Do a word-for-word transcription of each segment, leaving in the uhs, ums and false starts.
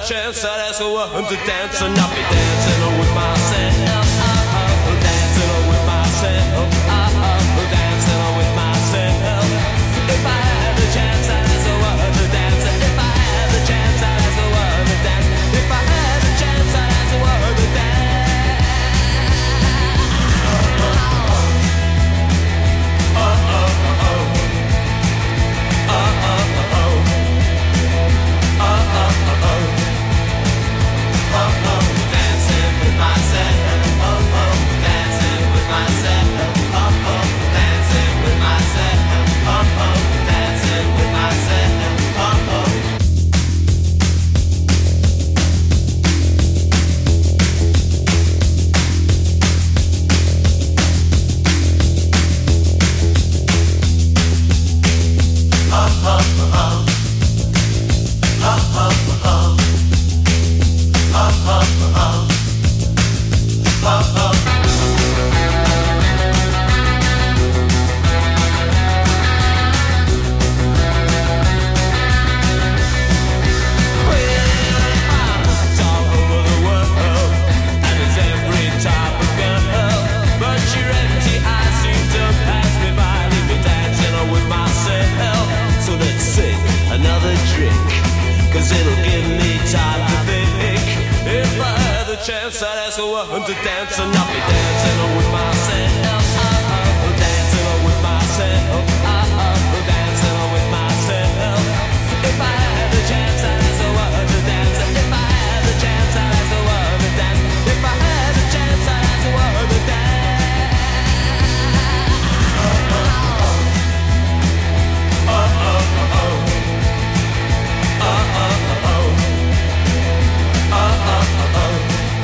chance I'd ask a woman to dance, and I'll be dancing with myself, dancing with myself, dancing with myself. If I had the chance I'd ask a woman to dance. If I had the chance I'd ask a woman to dance. If I had the chance I'd ask a woman to dance. Oh, oh, oh, oh. Oh, oh, oh, oh. Oh, oh, oh, oh. Oh, oh, dancing with myself. Oh, oh, dancing with myself. Oh, oh, dancing with myself. Oh, oh, dancing with myself. Oh, oh. Chance I'd ask a woman to dance, and I'll be dancing with myself, dancing with myself, dancing with myself. If I had the chance I'd ask a woman to dance. If I had the chance I'd ask a woman to dance. If I had the chance I'd ask a woman to dance. Oh, oh, oh. Oh, oh, oh, oh. Oh, oh, oh, oh. Oh, oh, oh, oh.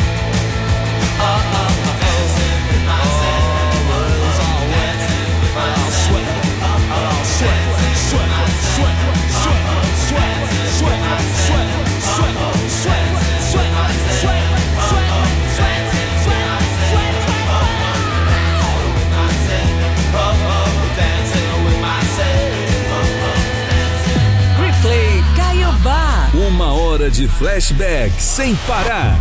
Replay Caiobá. Uma hora de flashback sem parar.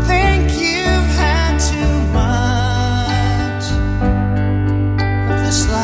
This life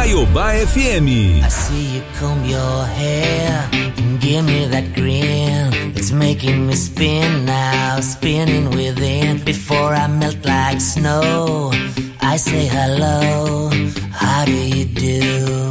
Caiobá F M. I see you comb your hair and give me that grin. It's making me spin now, spinning within. Before I melt like snow, I say hello, how do you do?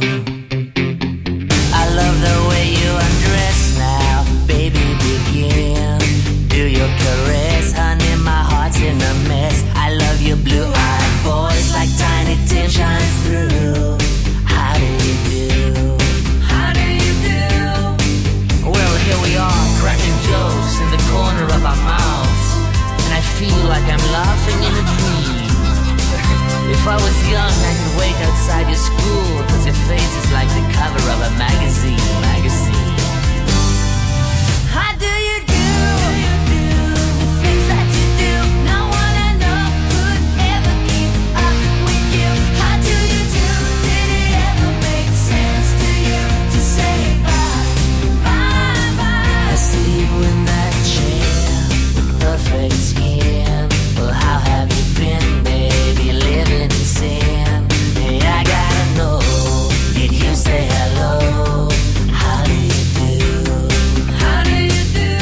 I love the way you undress now, baby, begin. Do your caress, honey, my heart's in a mess. I love your blue-eyed voice like Tiny Tim shines through. How do you do? How do you do? Well, here we are, cracking jokes in the corner of our mouths, and I feel like I'm laughing in a dream. If I was young, I could wait outside your school, cause your face is like the cover of a magazine, magazine. How do you do? The things that you do, no one I know could ever keep up with you. How do you do? Did it ever make sense to you to say bye, bye, bye? I see you in that chair with perfect skin. Well, how have you been, baby? Living in sin. Hey, I gotta know, did you say hello? How do you do? How do you do?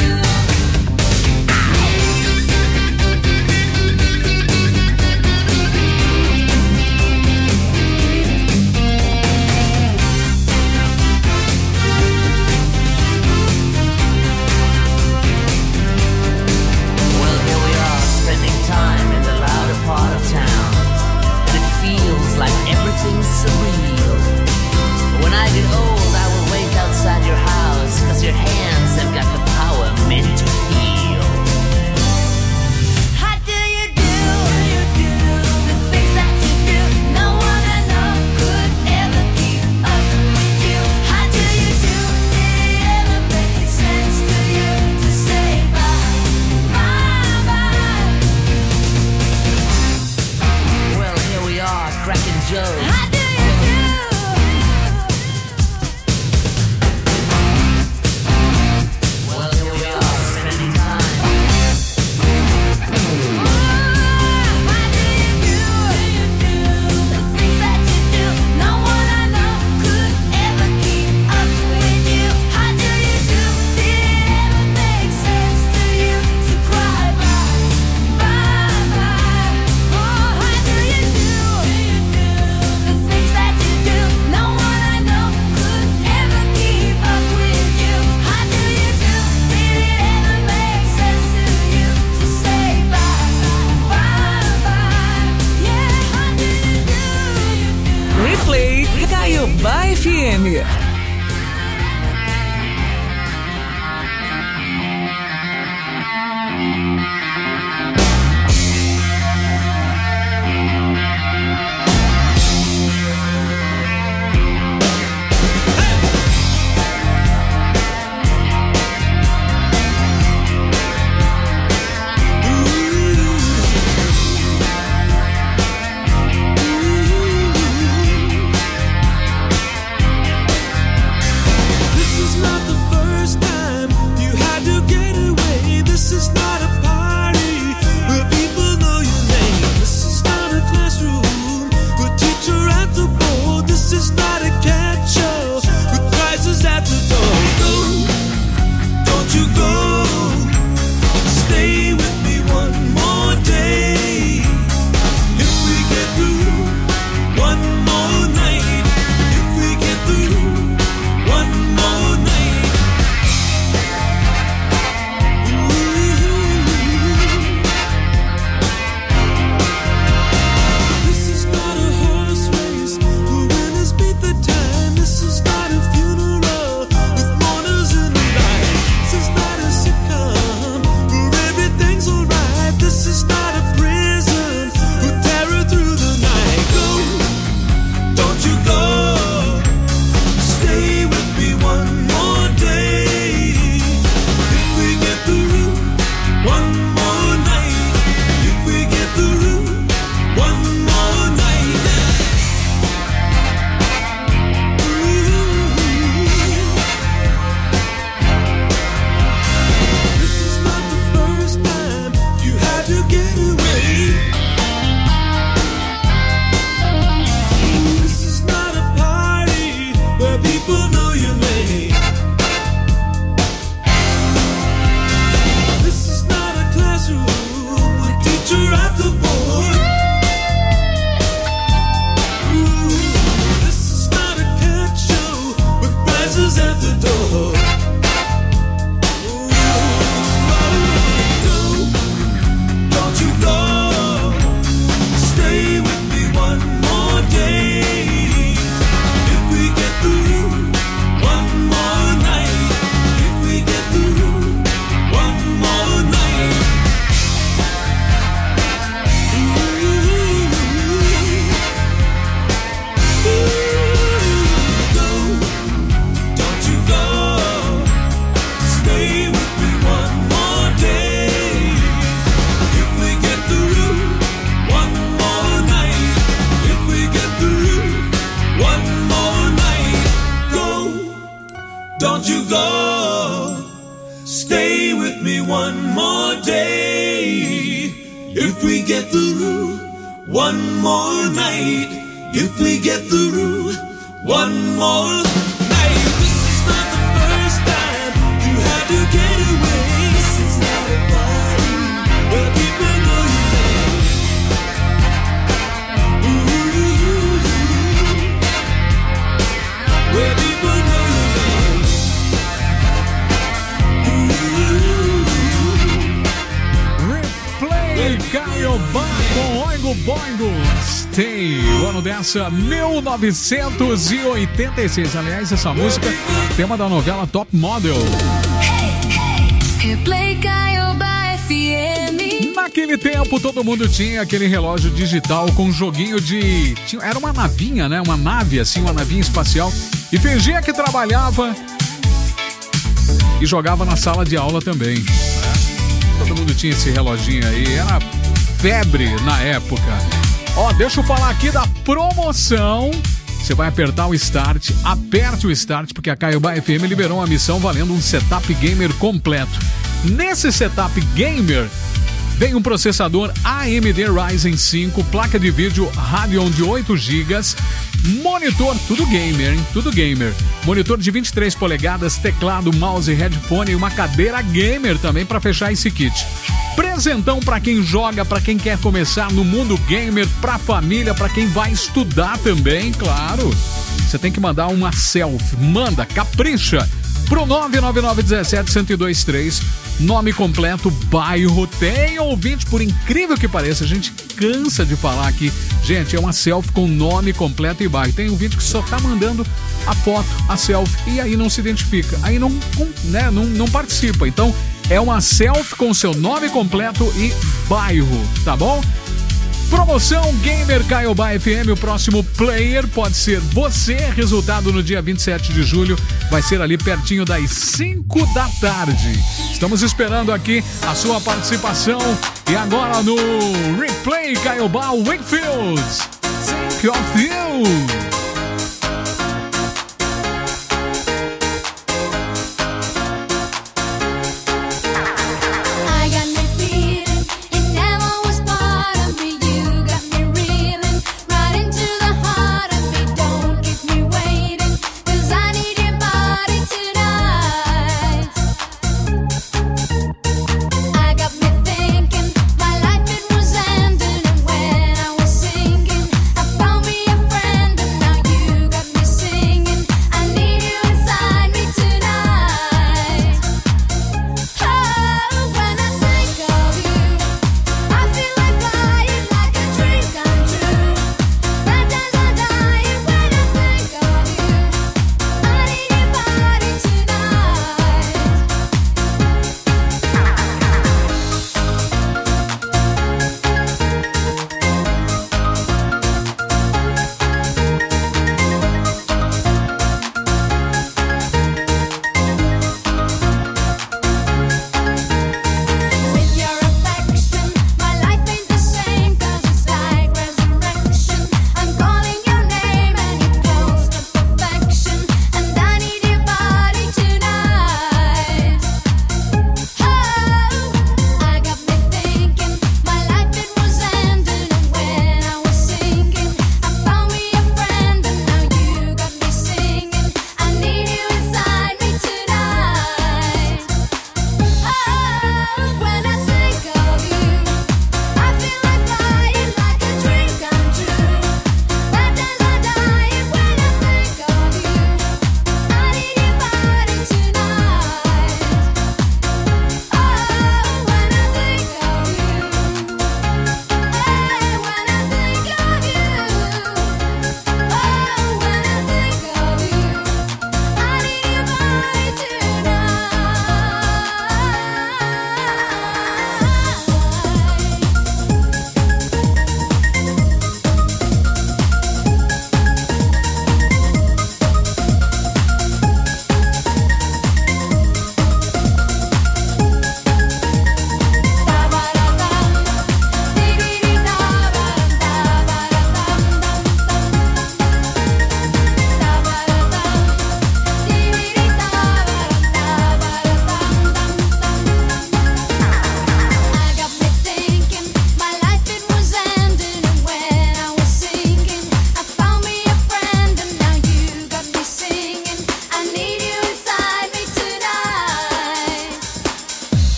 Well, here we are, spending time in the louder part of town, and it feels like everything's surreal. When I get old, I will wait outside your house, cause your hands have got the power meant to heal. How do you do? The things that you do, no one I know could ever keep up with you. How do you do? Did it ever make sense to you to say bye, bye, bye? Well, here we are, cracking jokes. How do you do? Well, here we are, spending time. How do you do? The things that you do, no one I know could ever keep up with you. How do you do? Did it ever make sense to you to cry bye, bye, bye? Oh, how do you do? The things that you do, no one I know could ever keep up with you. How do you do? Did it ever make sense to you to say bye, bye, bye? Yeah, how do you do? Replay Caiobá F M. Ooh. go. Stay with me one more day. If we get through one more night. If we get through one more night. This is not the first time you had to get away. This is not a party where people know your name. Ooh, where people know your name. Ooh. Replay Caiobá com Oingo Boingo. Stay, o ano dessa, mil novecentos e oitenta e seis. Aliás, essa música, tema da novela Top Model. Replay Caiobá F M. Naquele tempo, todo mundo tinha aquele relógio digital com joguinho de... Tinha, era uma navinha, né? Uma nave, assim, uma navinha espacial. E fingia que trabalhava e jogava na sala de aula também. Né? Todo mundo tinha esse reloginho aí. Era febre na época. Ó, deixa eu falar aqui da promoção. Você vai apertar o Start, aperte o Start, porque a Caiobá F M liberou uma missão valendo um setup gamer completo. Nesse setup gamer, vem um processador A M D Ryzen cinco, placa de vídeo Radeon de oito gigas, monitor, tudo gamer, hein? Tudo gamer. Monitor de vinte e três polegadas, teclado, mouse, headphone e uma cadeira gamer também para fechar esse kit. Presentão para quem joga, para quem quer começar no mundo gamer, para família, para quem vai estudar também, claro. Você tem que mandar uma selfie. Manda, capricha. Pro nove nove nove um sete, um zero dois três, nome completo, bairro. Tem ouvinte, por incrível que pareça, a gente cansa de falar aqui. Gente, é uma selfie com nome completo e bairro. Tem ouvinte que só tá mandando a foto, a selfie, e aí não se identifica. Aí não, né, não, não participa. Então, é uma selfie com seu nome completo e bairro, tá bom? Promoção Gamer Caiobá F M, o próximo player pode ser você. Resultado no dia vinte e sete de julho, vai ser ali pertinho das cinco da tarde. Estamos esperando aqui a sua participação. E agora no Replay Caiobá Wakefield, Think of You. Found me a friend and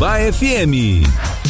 Itaiobá F M.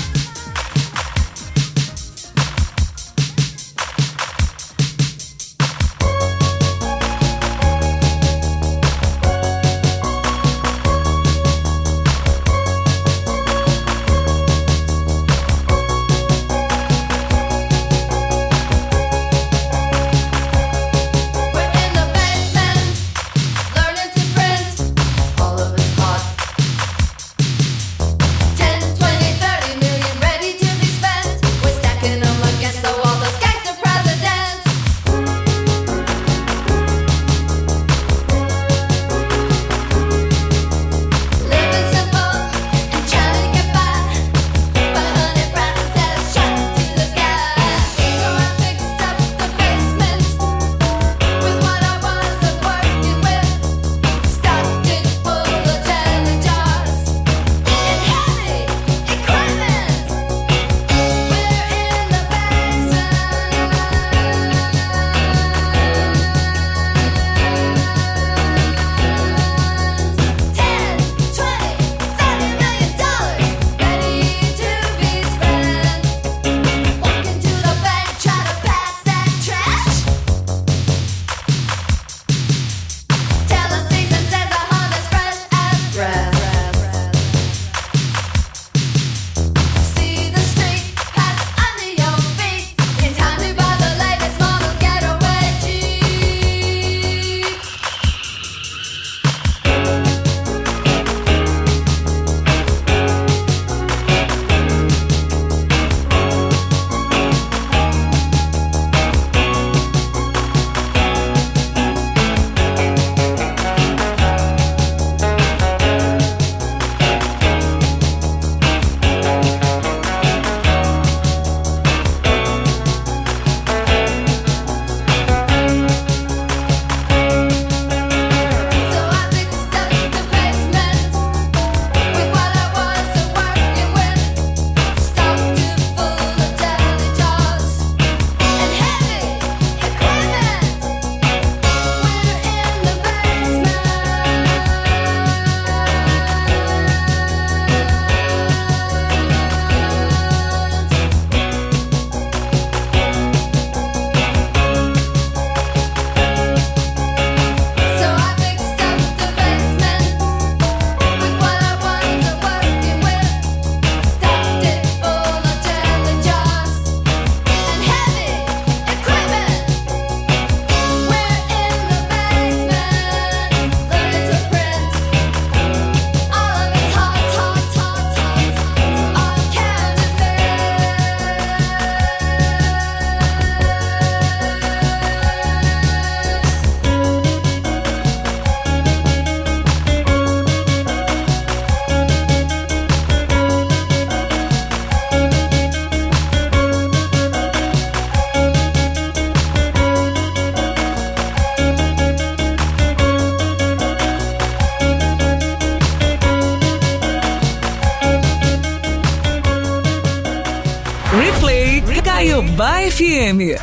Itaiobá F M.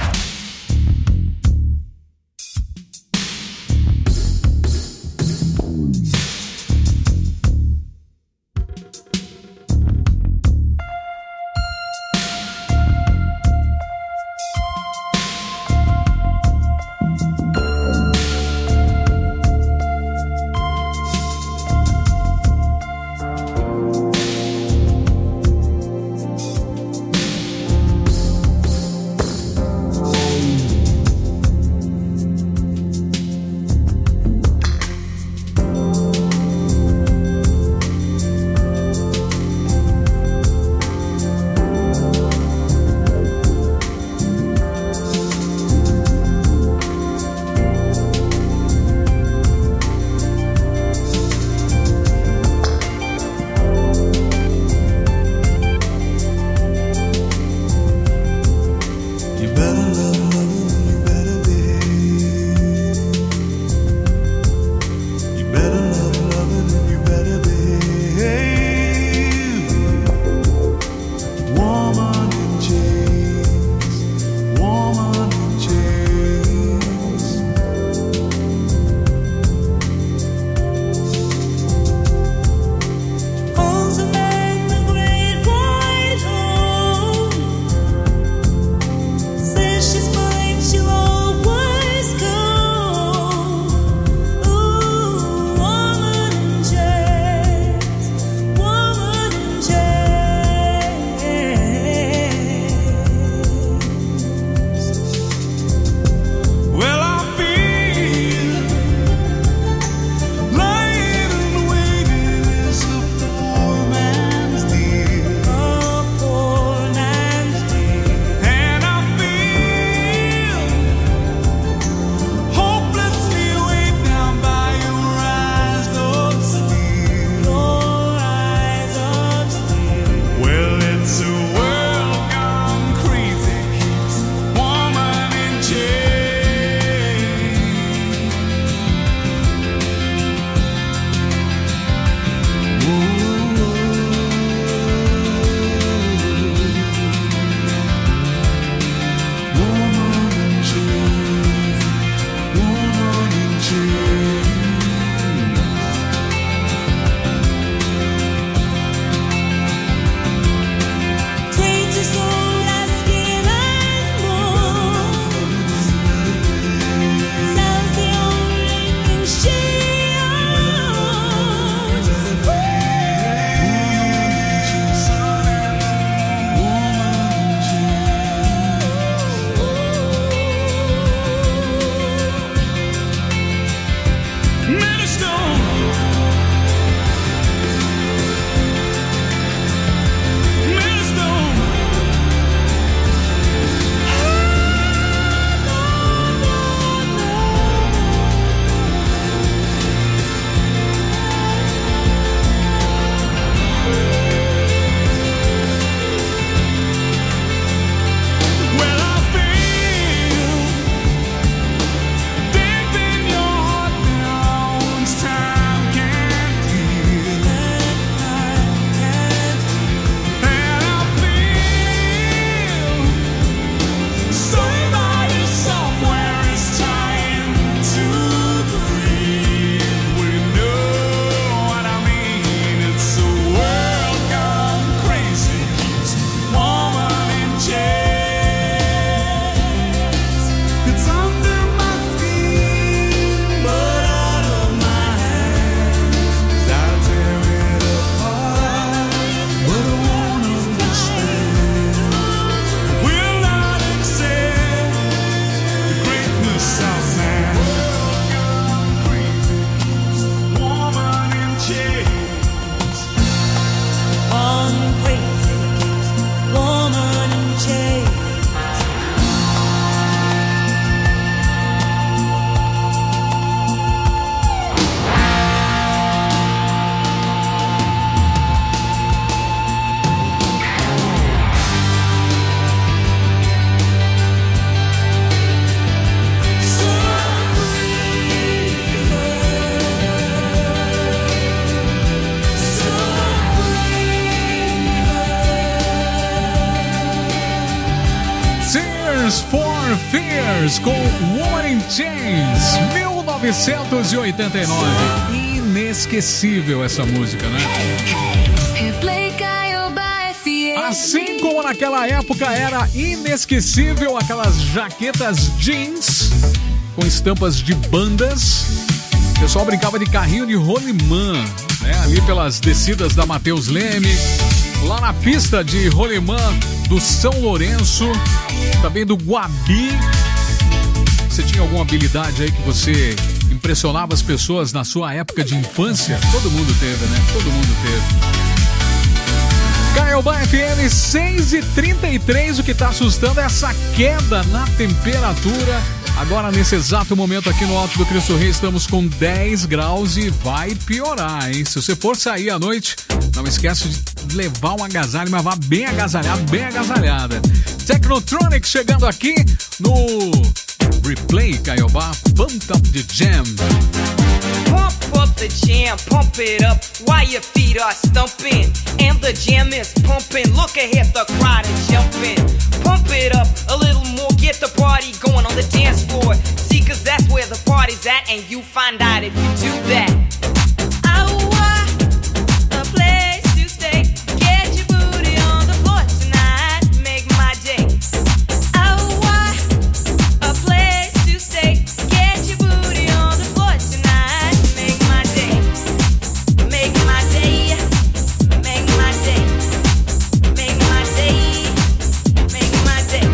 Tears for Fears com Woman in Chains, mil novecentos e oitenta e nove. Inesquecível essa música, né? Replay Caiobá F M. Assim como naquela época era inesquecível aquelas jaquetas jeans com estampas de bandas. O pessoal brincava de carrinho de rolimã, né? Ali pelas descidas da Mateus Leme, lá na pista de rolimã do São Lourenço, também do Guabi. Você tinha alguma habilidade aí que você impressionava as pessoas na sua época de infância? Todo mundo teve, né? Todo mundo teve. Caiobá F M seis e trinta e três, o que está assustando é essa queda na temperatura. Agora, nesse exato momento aqui no Alto do Cristo Rei, estamos com dez graus e vai piorar, hein? Se você for sair à noite, não esquece de levar um agasalho, mas vá bem agasalhado, bem agasalhada. Technotronic chegando aqui no Replay Caiobá, Pump Up the Jam. Pump up the jam, pump it up while your feet are stumping. And the jam is pumping, look ahead, the crowd is jumping. Pump it up a little more, get the party going on the dance floor. See, cause that's where the party's at, and you find out if you do that. Oh, a place to stay, get your booty on the floor tonight, make my day. Oh, a place to stay, get your booty on the floor tonight, make my day. Make my day, make my day, make my day, make my day.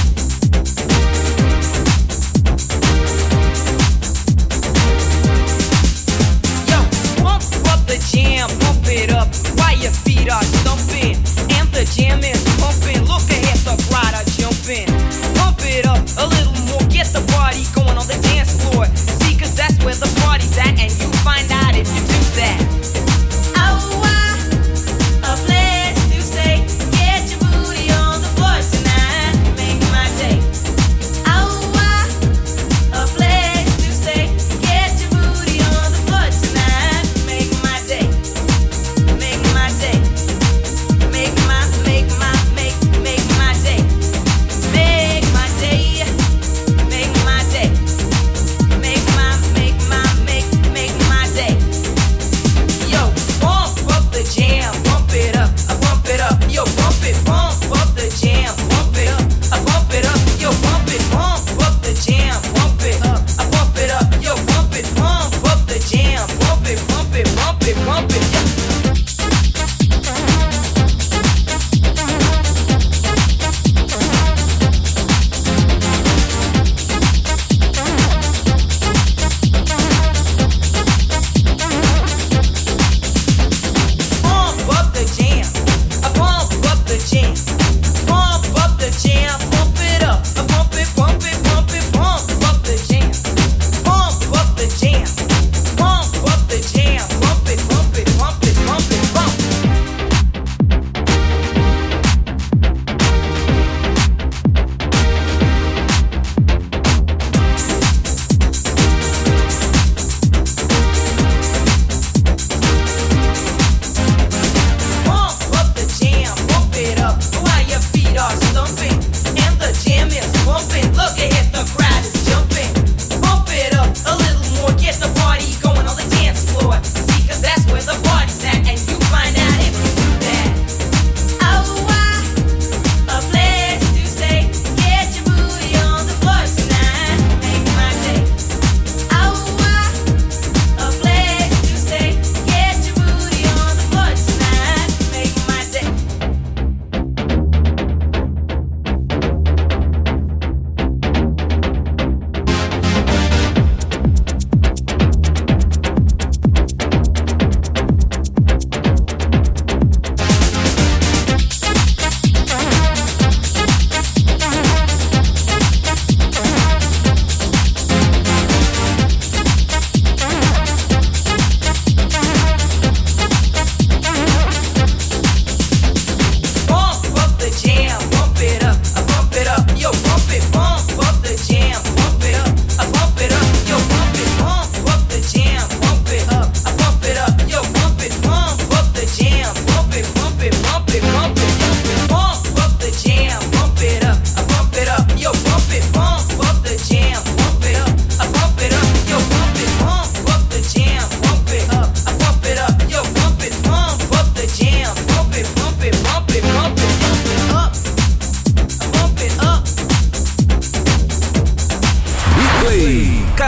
Yo, pump up the jam, pump it up while your feet are stumping. And the jam is pumping, look ahead, the crowd are jumping. Pump it up a little more, get the party going on the dance floor. See, cause that's where the party's at, and you find out if you do that. Oh, a place to stay, get your booty on the floor tonight, make my day. Oh, a place to stay, get your booty on the floor tonight, make my day. Make my day. Make my, make my, make, make my day. Make my day. Make my day.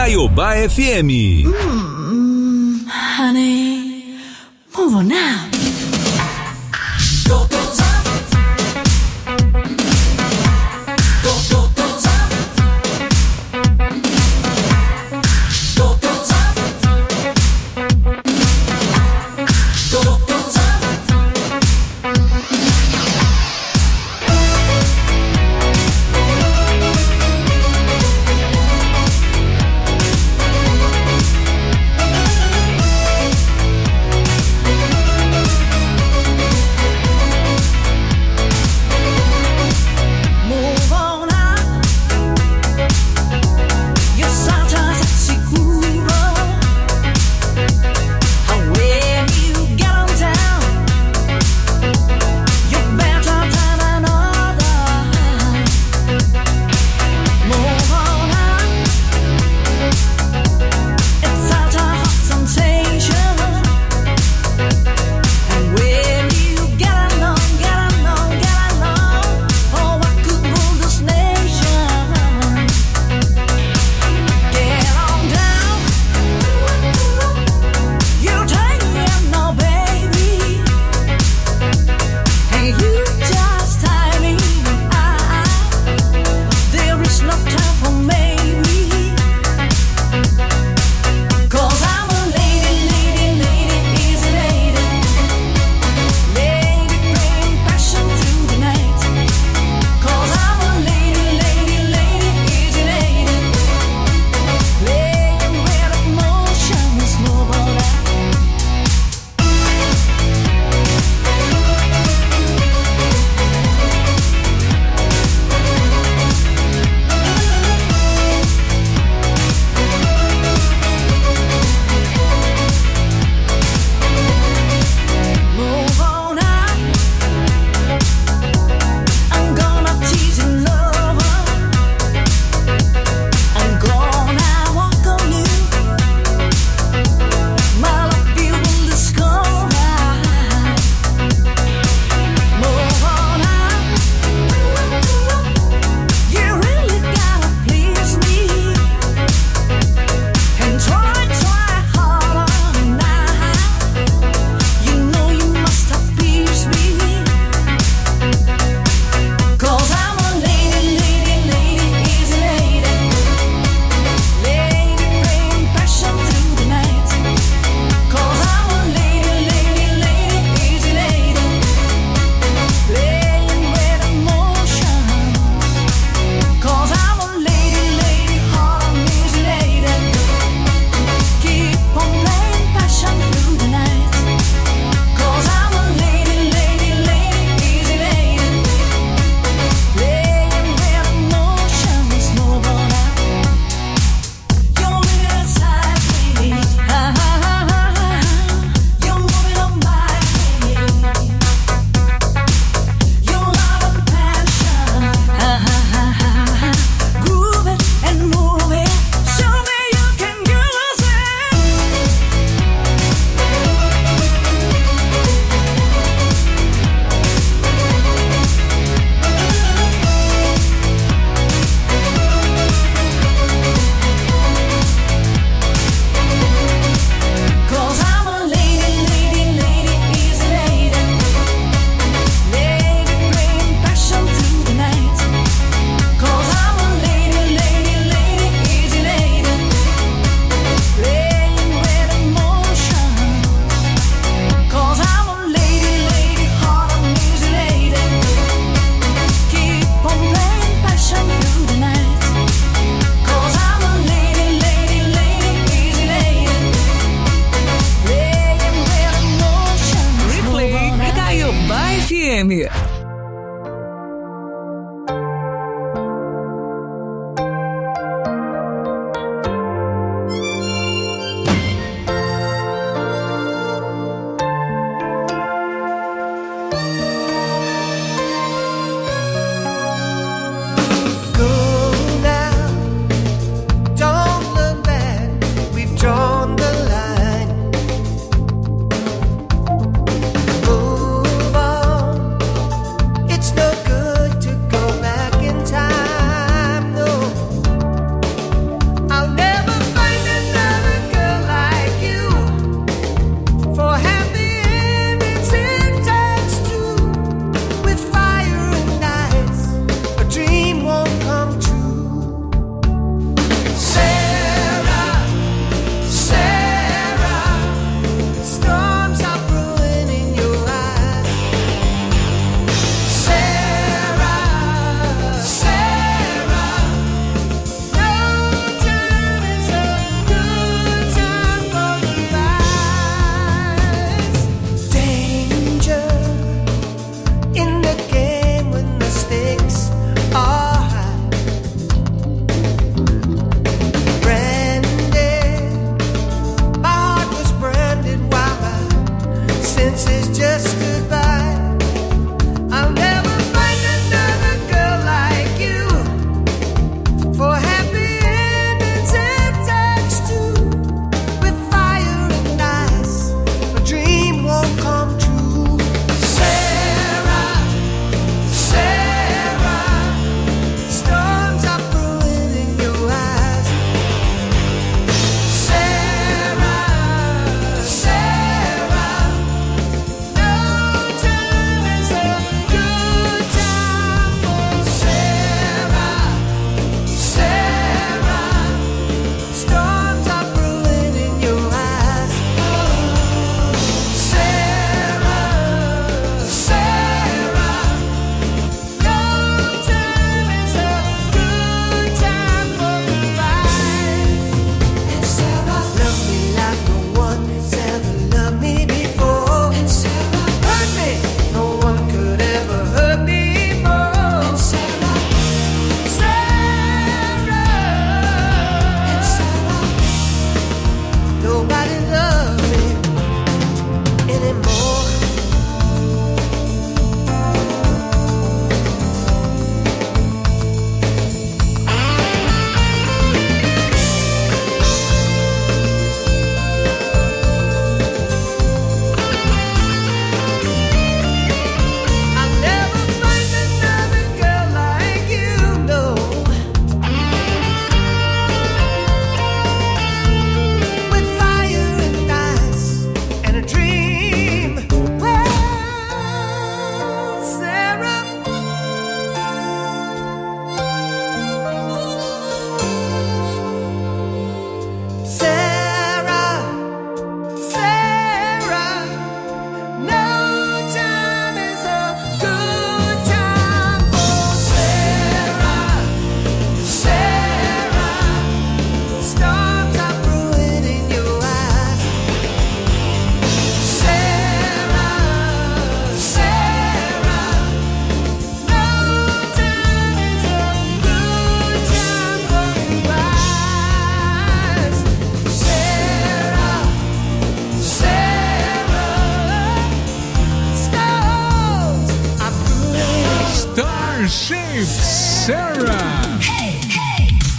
Caiobá F M. Mm, honey, move on now. Go, goes up. Go, go, goes up. Go, goes up. Go, goes up.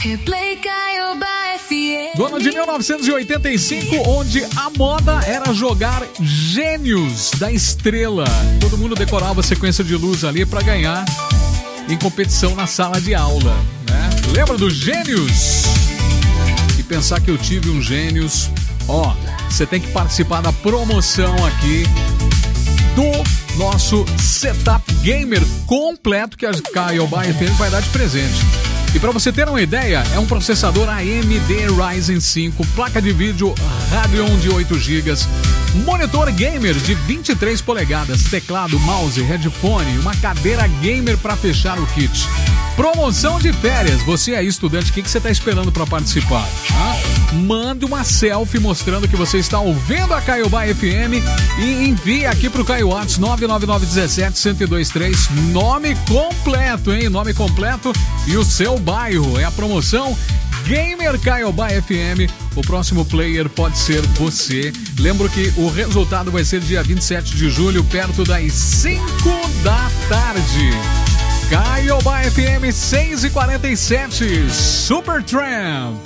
Replay Caiobá F M. Do ano de mil novecentos e oitenta e cinco, onde a moda era jogar Gênios da Estrela. Todo mundo decorava a sequência de luz ali para ganhar em competição na sala de aula, né? Lembra dos Gênios? E pensar que eu tive um Gênios, ó, você tem que participar da promoção aqui do nosso setup gamer completo que a Caiobá F M vai dar de presente. E para você ter uma ideia, é um processador A M D Ryzen cinco, placa de vídeo Radeon de oito gigas, monitor gamer de vinte e três polegadas, teclado, mouse, headphone, uma cadeira gamer para fechar o kit. Promoção de férias. Você aí, estudante, o que, que você está esperando para participar? Ah? Mande uma selfie mostrando que você está ouvindo a Caiobá F M e envie aqui para o Caio Whats nove nove nove um sete, um zero dois três. Nome completo, hein? Nome completo e o seu bairro. É a promoção Gamer Caiobá F M. O próximo player pode ser você. Lembro que o resultado vai ser dia vinte e sete de julho, perto das cinco da tarde. Caiobá F M seis e quarenta e sete, Supertramp.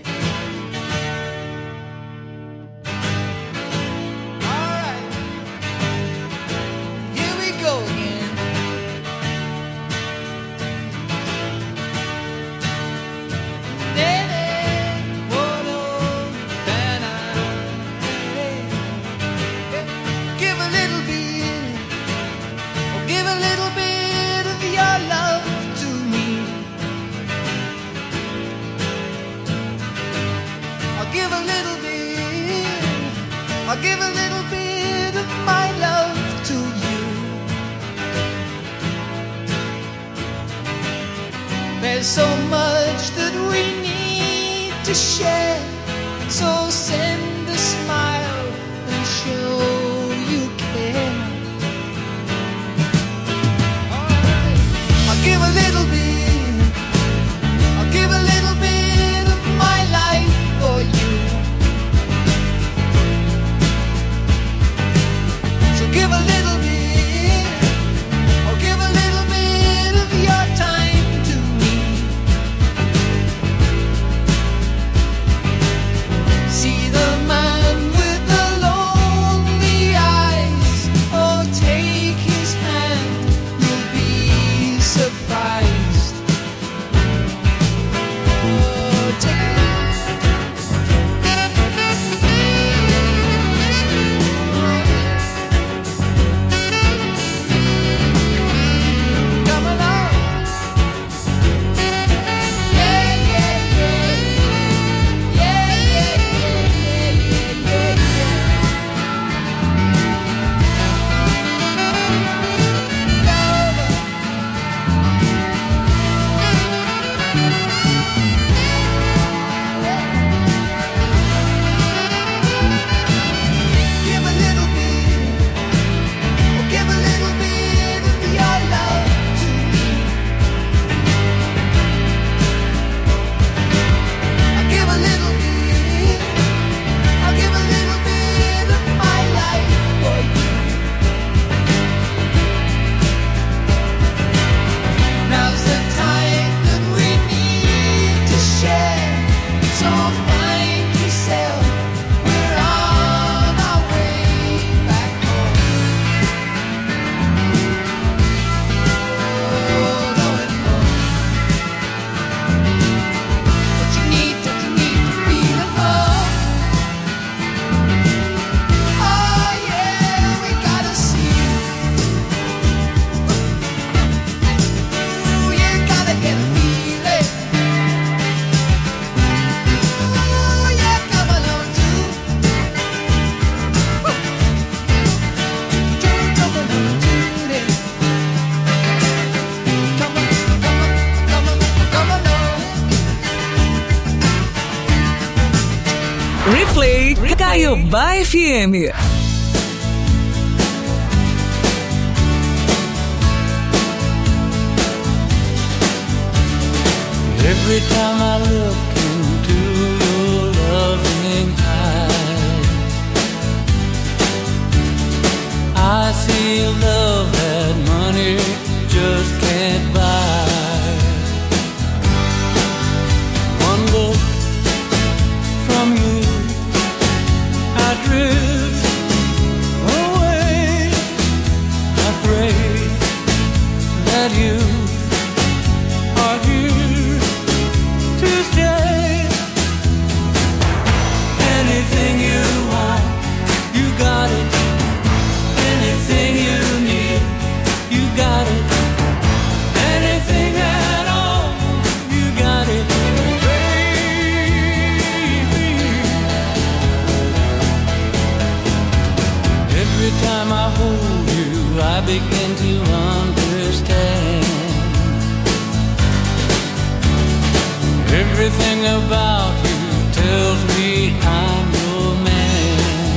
I'll give a little bit of my love to you. There's so much that we need to share, so send a smile and show you care. Alright. I'll give a little bit, I'll give a little bit of my life for you. Give a little bit, or give a little bit of your time to me. See the man with the lonely eyes, oh take his hand, you'll be surprised. Oh, take it. Replay Caiobá F M. Every time I look into your loving eyes, I see love that money just can't buy. begin to understand. Everything about you tells me I'm your man.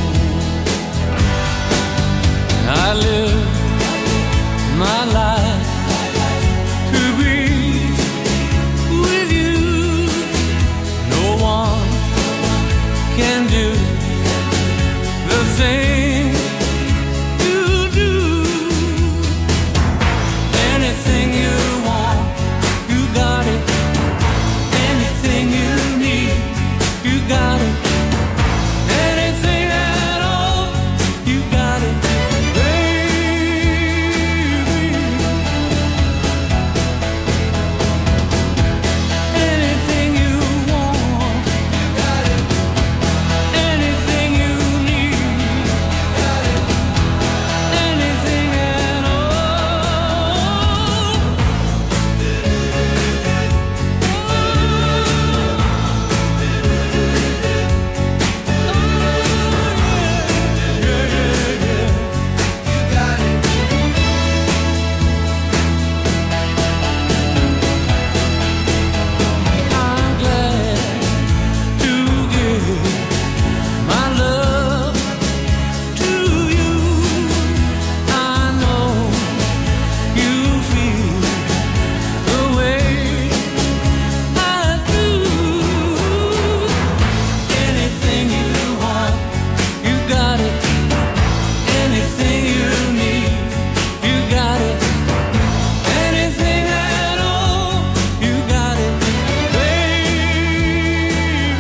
I live my life to be with you. No one can do the thing you do. Anything you want, you got it. Anything you need, you got it. Anything at all, you got it, baby. Anything you want, you got it. Anything you need, you got it. Anything at all. I'm glad to give my love to you. I know you feel the way I do. Anything you want, you got it. Anything you need, you got it. Anything at all, you got it, baby.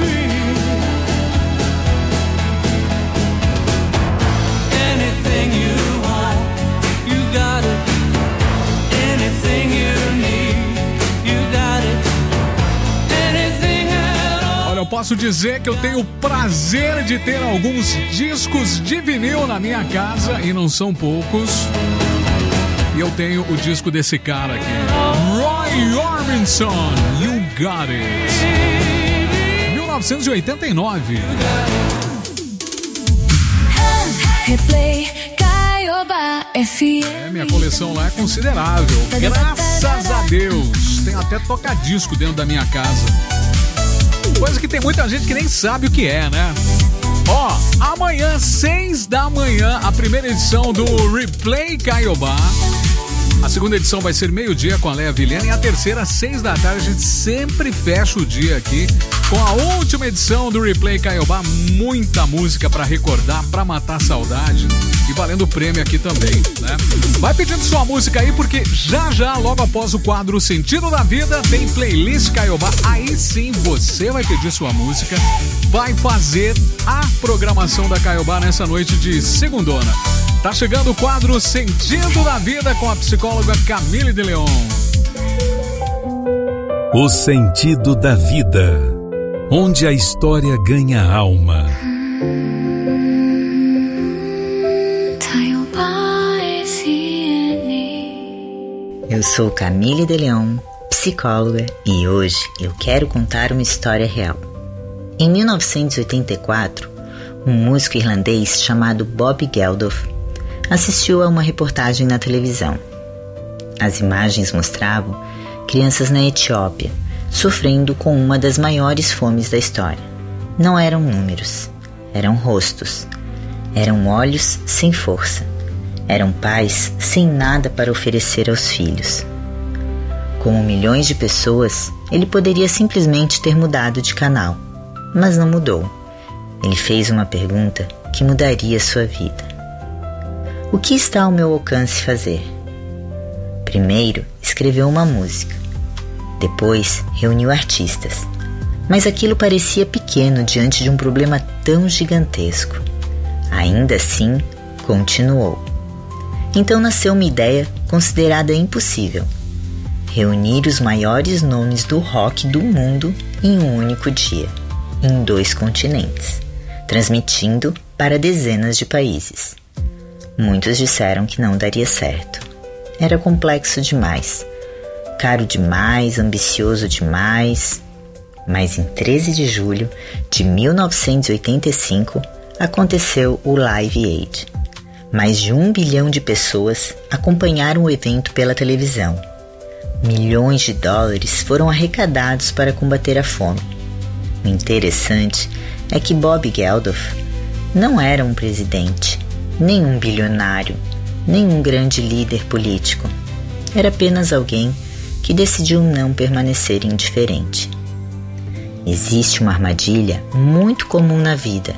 Anything you want, you got it. Anything you need, you got it. Anything at all. Olha, eu posso dizer que eu tenho o prazer de ter alguns discos de vinil na minha casa, e não são poucos. E eu tenho o disco desse cara aqui, Roy Orbison, You Got It, mil novecentos e oitenta e nove. Replay Caioba F M. É, minha coleção lá é considerável, graças a Deus. Tem até toca-disco dentro da minha casa. Coisa que tem muita gente que nem sabe o que é, né? Ó, amanhã, seis da manhã, a primeira edição do Replay Caiobá. A segunda edição vai ser meio-dia com a Léa Vilhena, e a terceira, seis da tarde. A gente sempre fecha o dia aqui com a última edição do Replay Caiobá. Muita música pra recordar, pra matar saudade, e valendo prêmio aqui também, né? Vai pedindo sua música aí, porque já já, logo após o quadro Sentido da Vida, tem playlist Caiobá. Aí sim você vai pedir sua música, vai fazer a programação da Caiobá nessa noite de segundona. Tá chegando o quadro Sentido da Vida com a psicóloga Camille de Leon. O sentido da vida, onde a história ganha alma. Eu sou Camille de Leon, psicóloga, e hoje eu quero contar uma história real. Em mil novecentos e oitenta e quatro, um músico irlandês chamado Bob Geldof assistiu a uma reportagem na televisão. As imagens mostravam crianças na Etiópia sofrendo com uma das maiores fomes da história. Não eram números, eram rostos, eram olhos sem força, eram pais sem nada para oferecer aos filhos. Como milhões de pessoas, ele poderia simplesmente ter mudado de canal, mas não mudou. Ele fez uma pergunta que mudaria sua vida. O que está ao meu alcance fazer? Primeiro, escreveu uma música. Depois, reuniu artistas. Mas aquilo parecia pequeno diante de um problema tão gigantesco. Ainda assim, continuou. Então nasceu uma ideia considerada impossível: reunir os maiores nomes do rock do mundo em um único dia, em dois continentes, transmitindo para dezenas de países. Muitos disseram que não daria certo. Era complexo demais, caro demais, ambicioso demais. Mas em treze de julho de mil novecentos e oitenta e cinco aconteceu o Live Aid. Mais de um bilhão de pessoas acompanharam o evento pela televisão. Milhões de dólares foram arrecadados para combater a fome. O interessante é que Bob Geldof não era um presidente, nem um bilionário, nem um grande líder político. Era apenas alguém que decidiu não permanecer indiferente. Existe uma armadilha muito comum na vida.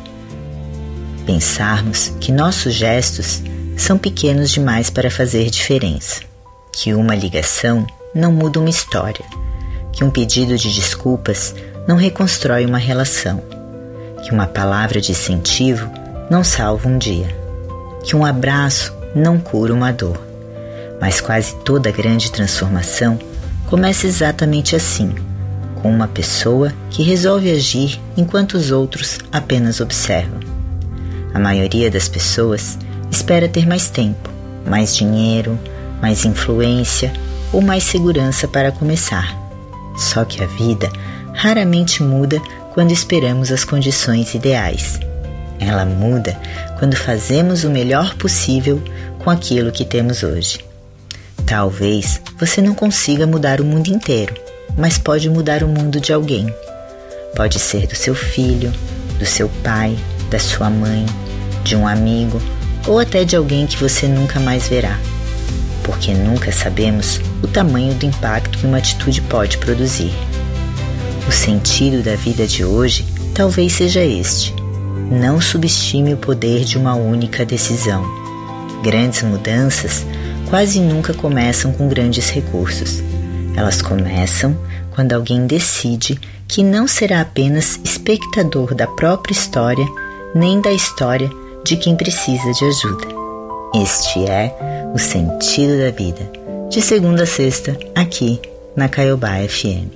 Pensarmos que nossos gestos são pequenos demais para fazer diferença, que uma ligação não muda uma história, que um pedido de desculpas não reconstrói uma relação, que uma palavra de incentivo não salva um dia, que um abraço não cura uma dor. Mas quase toda grande transformação começa exatamente assim, com uma pessoa que resolve agir enquanto os outros apenas observam. A maioria das pessoas espera ter mais tempo, mais dinheiro, mais influência ou mais segurança para começar. Só que a vida raramente muda quando esperamos as condições ideais. Ela muda quando fazemos o melhor possível com aquilo que temos hoje. Talvez você não consiga mudar o mundo inteiro, mas pode mudar o mundo de alguém. Pode ser do seu filho, do seu pai, da sua mãe, de um amigo ou até de alguém que você nunca mais verá. Porque nunca sabemos o tamanho do impacto que uma atitude pode produzir. O sentido da vida de hoje talvez seja este: não subestime o poder de uma única decisão. Grandes mudanças quase nunca começam com grandes recursos. Elas começam quando alguém decide que não será apenas espectador da própria história, nem da história de quem precisa de ajuda. Este é o sentido da vida, de segunda a sexta, aqui na Caiobá F M.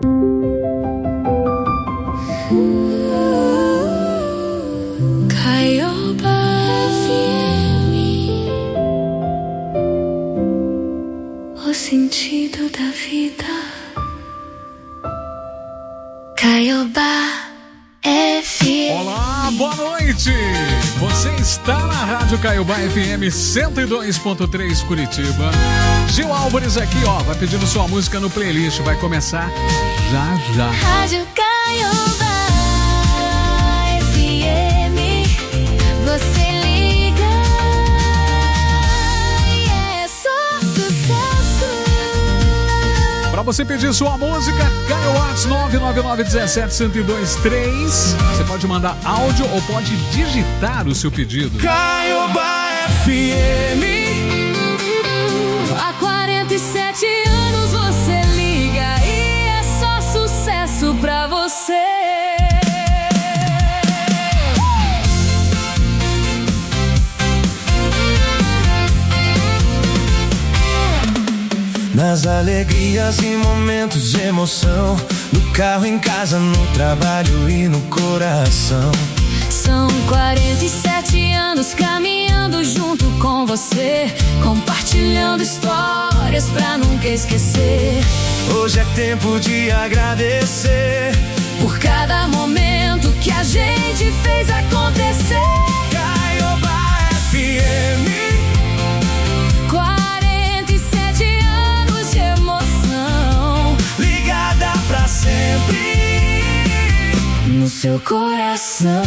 Caiobá F M, o sentido da vida. Caiobá F M. Olá, boa noite! Você está na Rádio Caiobá F M cento e dois ponto três Curitiba. Gil Álvares aqui, ó, vai pedindo sua música no playlist. Vai começar já já. Rádio Caiobá F M, você liga e é só sucesso. Pra você pedir sua música, Caio Whats nove nove nove um sete um zero dois três. Você pode mandar áudio ou pode digitar o seu pedido. Caiobá F M. Há quarenta e sete anos você liga e é só sucesso pra você. Nas alegrias e momentos de emoção, no carro, em casa, no trabalho e no coração. São quarenta e sete anos caminhando junto com você, compartilhando histórias pra nunca esquecer. Hoje é tempo de agradecer por cada momento que a gente fez acontecer. Caiobá F M. quarenta e sete anos de emoção, ligada pra sempre no seu coração.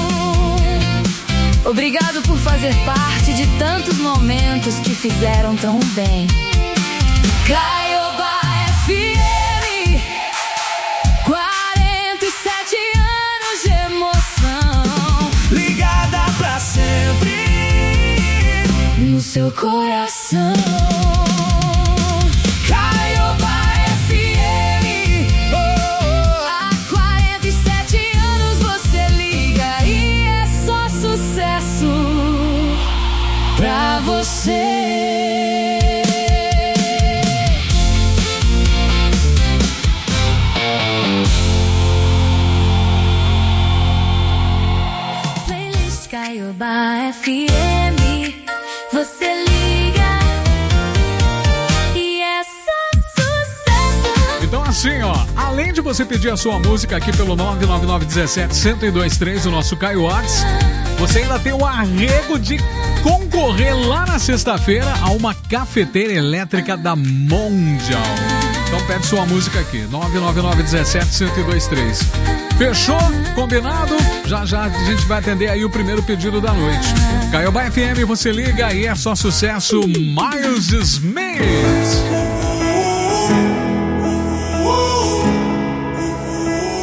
Obrigado por fazer parte de tantos momentos que fizeram tão bem. Caiobá F M, quarenta e sete anos de emoção, ligada pra sempre no seu coração. Caiobá F M. Oh, há quarenta e sete anos você liga e é só sucesso pra você. Playlist Caiobá F M, você liga de você pedir a sua música aqui pelo nove nove nove um sete um zero dois três, o nosso Caio Watts, você ainda tem o arrego de concorrer lá na sexta-feira a uma cafeteira elétrica da Mondial. Então pede sua música aqui, nove nove nove um sete um zero dois três. Fechou? Combinado? Já já a gente vai atender aí o primeiro pedido da noite. Caiobá F M, você liga e é só sucesso. Miles Smith.